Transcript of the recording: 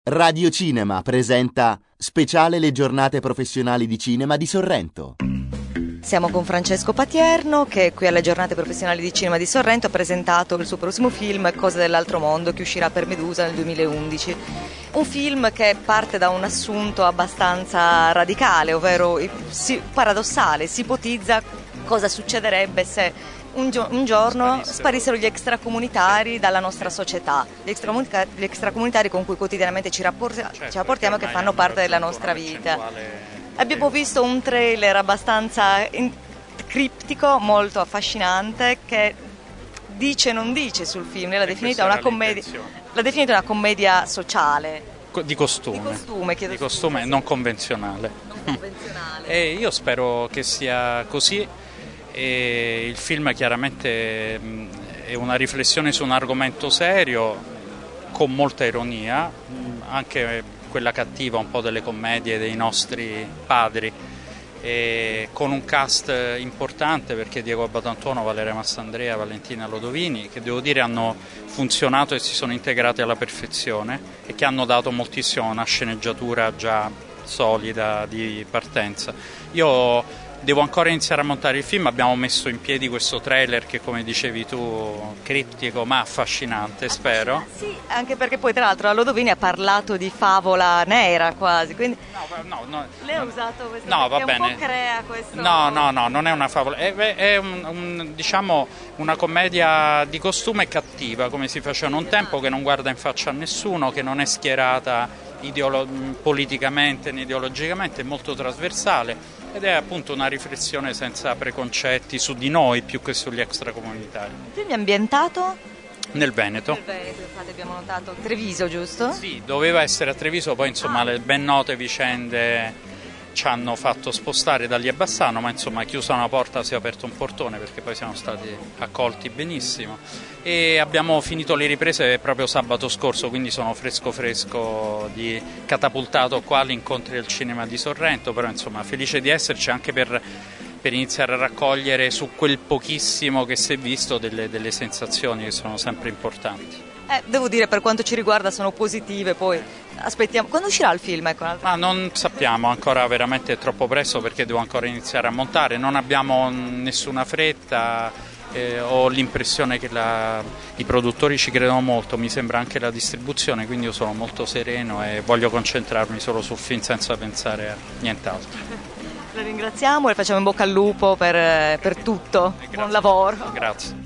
Radio Cinema presenta Speciale le giornate professionali di cinema di Sorrento. Siamo con Francesco Patierno che qui alle giornate professionali di cinema di Sorrento ha presentato il suo prossimo film Cose dell'altro mondo, che uscirà per Medusa nel 2011. Un film che parte da un assunto abbastanza radicale, ovvero paradossale. Si ipotizza cosa succederebbe se un giorno sparissero gli extracomunitari dalla nostra società, gli extracomunitari con cui quotidianamente ci rapportiamo e che fanno parte della nostra vita. Abbiamo visto un trailer abbastanza criptico, molto affascinante, che dice e non dice sul film. L'ha definita una commedia sociale. Di costume, non convenzionale. E io spero che sia così. E il film chiaramente è una riflessione su un argomento serio, con molta ironia, anche quella cattiva un po' delle commedie dei nostri padri, e con un cast importante, perché Diego Batantuono, Valeria Massandrea, Valentina Lodovini, che devo dire hanno funzionato e si sono integrati alla perfezione e che hanno dato moltissimo a una sceneggiatura già solida di partenza. Io devo ancora iniziare a montare il film, abbiamo messo in piedi questo trailer che, come dicevi tu, criptico ma affascinante, spero. Sì, anche perché poi tra l'altro la Lodovini ha parlato di favola nera quasi, quindi no, lei ha usato questo, no, va bene. Un po' crea questo. No, non è una favola, è diciamo una commedia di costume cattiva, come si faceva un tempo, che non guarda in faccia a nessuno, che non è schierata politicamente né ideologicamente, è molto trasversale ed è appunto una riflessione senza preconcetti su di noi più che sugli extracomunitari. Il film è ambientato? Nel Veneto. Infatti abbiamo notato Treviso, giusto? Sì, doveva essere a Treviso, poi insomma le ben note vicende ci hanno fatto spostare da lì a Bassano, ma insomma chiusa una porta si è aperto un portone, perché poi siamo stati accolti benissimo e abbiamo finito le riprese proprio sabato scorso, quindi sono fresco di catapultato qua agli incontri del cinema di Sorrento, però insomma felice di esserci anche per iniziare a raccogliere su quel pochissimo che si è visto delle sensazioni che sono sempre importanti. Devo dire, per quanto ci riguarda sono positive, poi aspettiamo. Quando uscirà il film? Non sappiamo ancora, veramente è troppo presto, perché devo ancora iniziare a montare, non abbiamo nessuna fretta, ho l'impressione che i produttori ci credono molto, mi sembra anche la distribuzione, quindi io sono molto sereno e voglio concentrarmi solo sul film senza pensare a nient'altro. La ringraziamo e facciamo in bocca al lupo per tutto. Buon lavoro. Grazie.